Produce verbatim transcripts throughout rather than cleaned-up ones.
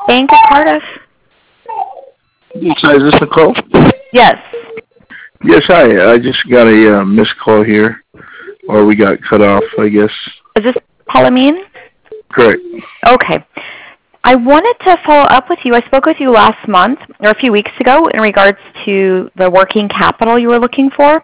Bank of Cardiff. Hi, is this Nicole? Yes. Yes, hi. I just got a uh, missed call here, or we got cut off, I guess. Is this Paulamine? Correct. Okay. I wanted to follow up with you. I spoke with you last month, or a few weeks ago, in regards to the working capital you were looking for.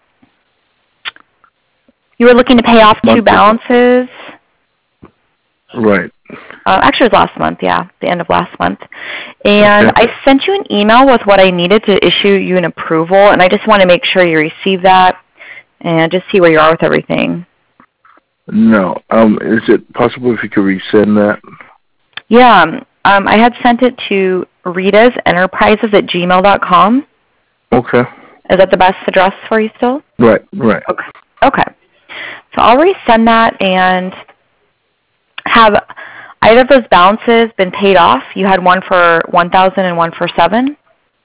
You were looking to pay off two balances. Right. Uh, actually, it was last month, yeah, the end of last month. And Okay. I sent you an email with what I needed to issue you an approval, and I just want to make sure you received that and just see where you are with everything. No. Um, is it possible if you could resend that? Yeah, um, I had sent it to Rita's Enterprises at gmail dot com. Okay. Is that the best address for you still? Right, right. Okay. Okay. So I'll resend that. And have either of those balances been paid off? You had one for one thousand and one for seven.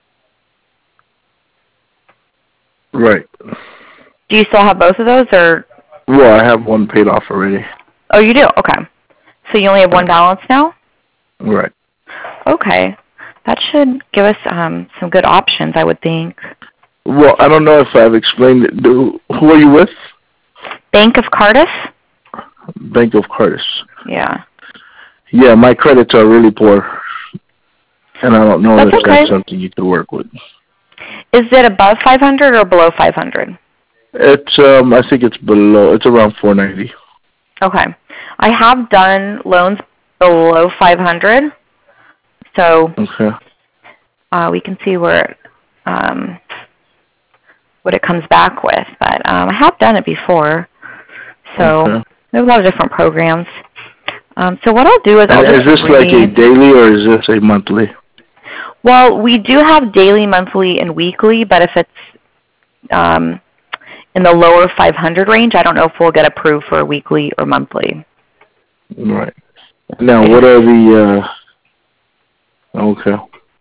Right. Do you still have both of those, or? Well, I have one paid off already. Oh, you do? Okay. So you only have one balance now? Right. Okay. That should give us um, some good options, I would think. Well, I don't know if I've explained it. Do, who are you with? Bank of Cardiff? Bank of Cardiff. Yeah. Yeah, my credits are really poor, and I don't know That's if okay. that's something you could work with. Is it above five hundred or below five hundred? It's um, I think it's below. It's around four ninety. Okay. I have done loans below five hundred, so Okay. uh, we can see where um, what it comes back with. But um, I have done it before, so Okay. there's a lot of different programs. Um, so what I'll do is I'll And just is this like a read- daily or is this a monthly? Well, we do have daily, monthly, and weekly, but if it's um, in the lower five hundred range, I don't know if we'll get approved for weekly or monthly. Right. Now, what are the? Uh, okay.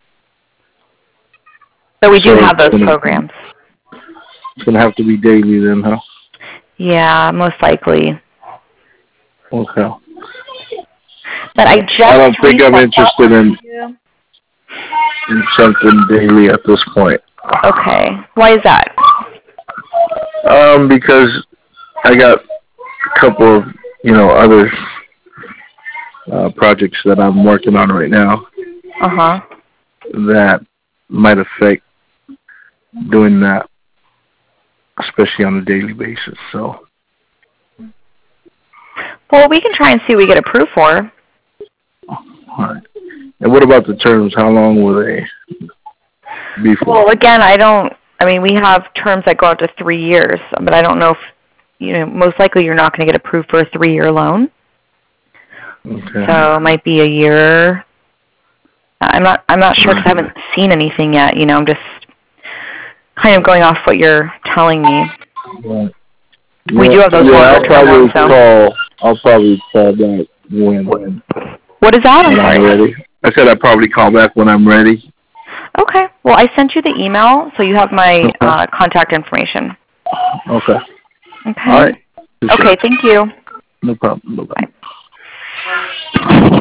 So we do So have those it's gonna- programs. It's gonna have to be daily then, huh? Yeah, most likely. Okay. But I just I don't think I'm resent that interested in you. in something daily at this point. Okay. Why is that? Um, because I got a couple of you know other uh, projects that I'm working on right now Uh huh. that might affect doing that, especially on a daily basis. So. Well, we can try and see what we get approved for. All right. And what about the terms? How long will they be for? Well, again, I don't. I mean, we have terms that go out to three years, but I don't know if you know. Most likely, you're not going to get approved for a three-year loan. Okay. So it might be a year. I'm not. I'm not sure because I haven't seen anything yet. You know, I'm just kind of going off what you're telling me. Right. We do have those yeah, I'll longer term probably ones, so. call. I'll probably call back when. What is that? I'm when I'm sorry. ready. I said I'd probably call back when I'm ready. Okay. Well, I sent you the email, so you have my Okay. uh, contact information. Okay. Okay. All right. Okay. Thank you. No problem. Bye-bye. Bye.